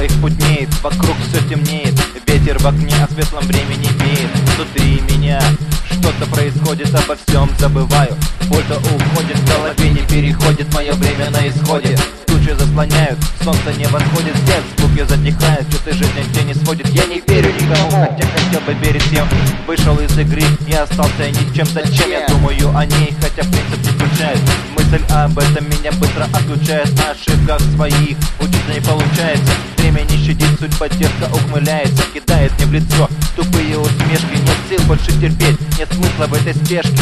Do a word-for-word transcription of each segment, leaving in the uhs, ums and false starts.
моих путнеет, вокруг все темнеет. Ветер в окне о светлом времени веет. Внутри меня что-то происходит, обо всем забываю. Боль-то уходит, в голове не переходит, мое время на исходе. Тучи заслоняют, солнце не восходит, все звуки затихают, что-то жизнь нигде не сводит. Я не верю никому, хотя хотел бы верить всем. Вышел из игры, я остался ничем. Зачем я думаю о ней, хотя принцип не включает. Мысль об этом меня быстро отключает. На ошибках своих учиться не получается. Время не щадит, судьба дерзко ухмыляется. Кидает мне в лицо тупые усмешки. Нет сил больше терпеть, нет смысла в этой спешке.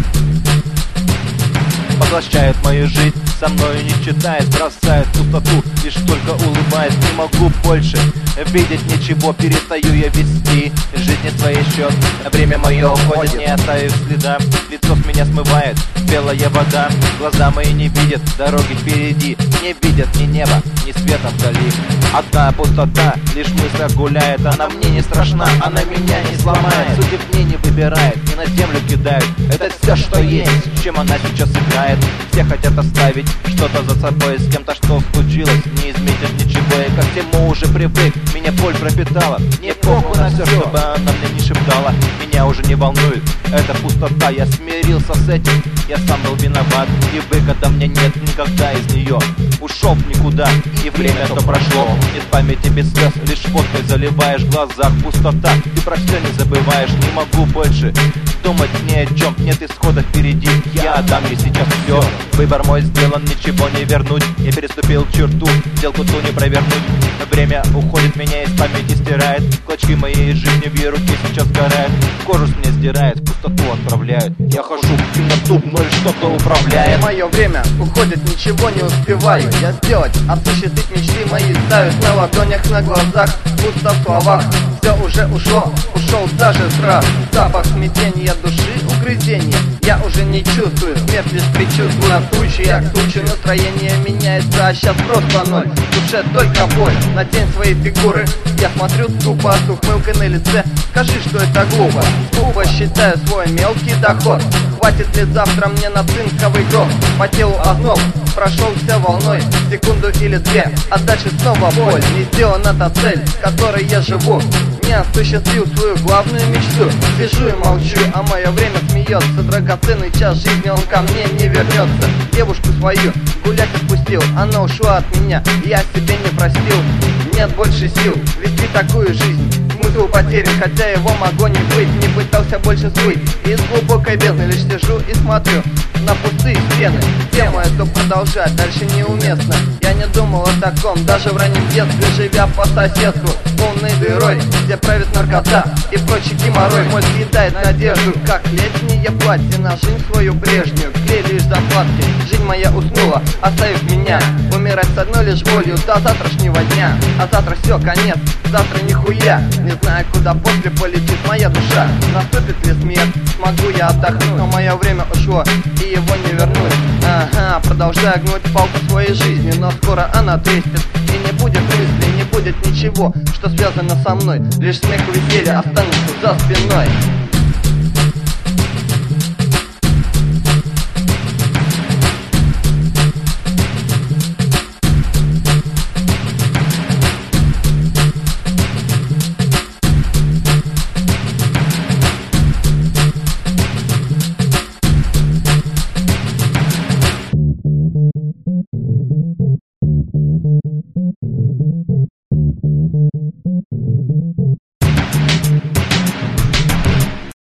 Поглощает мою жизнь, со мною не читает, бросает пустоту, лишь только улыбаясь. Не могу больше видеть ничего, перестаю я вести жизнь не своей счет. Время мое уходит, не оставив следа, лицо с меня смывает белая вода. Глаза мои не видят дороги впереди, не видят ни неба, ни света вдали. Одна пустота, лишь мысль гуляет. Она мне не страшна, она меня не сломает. Судеб мне не выбирает, не на землю кидают. Это все, что есть, чем она сейчас играет. Все хотят оставить что-то за собой, с кем-то что случилось, не изменишь ничего. Я ко всему уже привык, меня боль пропитала. Не похуй на все, чтобы она мне не шептала. Меня уже не волнует эта пустота, я смирился с этим. Я сам был виноват, и выхода мне нет никогда из нее. Ушел в никуда, и время то прошло. Нет памяти без слез, лишь водкой заливаешь в глазах пустота. Ты про все не забываешь, не могу больше думать ни о чем, нет исхода впереди. Я отдам ей сейчас все. Выбор мой сделан, ничего не вернуть. Я переступил черту, сделку ту не провернуть. Время уходит, меня из памяти стирает. Клочки моей жизни в ее руке сейчас сгорают. Кожу с меня сдирает, пустоту отправляют. Я хожу в темноту, но и что-то управляет. Мое время уходит, ничего не успеваю я сделать. Осуществить мечты мои ставят на ладонях, на глазах, пусто в словах. Все уже ушло, ушел даже страх. Запах смятения души, угрызения я уже не чувствую, смерть лишь предчувствую. На тучи, я к туче, настроение меняется, а сейчас просто ноль. В душе только боль, на тень своей фигуры я смотрю тупо, с ухмылкой на лице. Скажи, что это глупо, глупо считаю свой мелкий доход. Хватит ли завтра мне на цинковый гроб? По телу озноб, прошелся волной секунду или две, а дальше снова боль. Не сделана та цель, с которой я живу. Не осуществил свою главную мечту. Сижу и молчу, а мое время смеется. Драгоценный час жизни, он ко мне не вернется. Девушку свою гулять отпустил, она ушла от меня, я себе не простил. Нет больше сил вести такую жизнь. Смысл потерян, хотя его могло не быть. Не пытался больше всплыть из глубокой бездны, лишь сижу и смотрю на пустые стены. Тему эту продолжать дальше неуместно. Я не думал о таком, даже в раннем детстве, живя по соседству полной дырой, где правит наркота и прочий геморрой. Мой съедает надежду, как летнее платье на жизнь свою прежнюю. Клей лишь заплатки, жизнь моя уснула, оставив меня умирать с одной лишь болью до завтрашнего дня. А завтра все, конец, завтра нихуя. Не знаю, куда после полетит моя душа. Наступит ли смерть, смогу я отдохнуть, но мое время ушло, и его не вернуть. Ага, продолжаю гнуть палку своей жизни, но скоро она треснет, и не будет мысли, не будет ничего, что связано со мной. Лишь смех и веселье останется за спиной.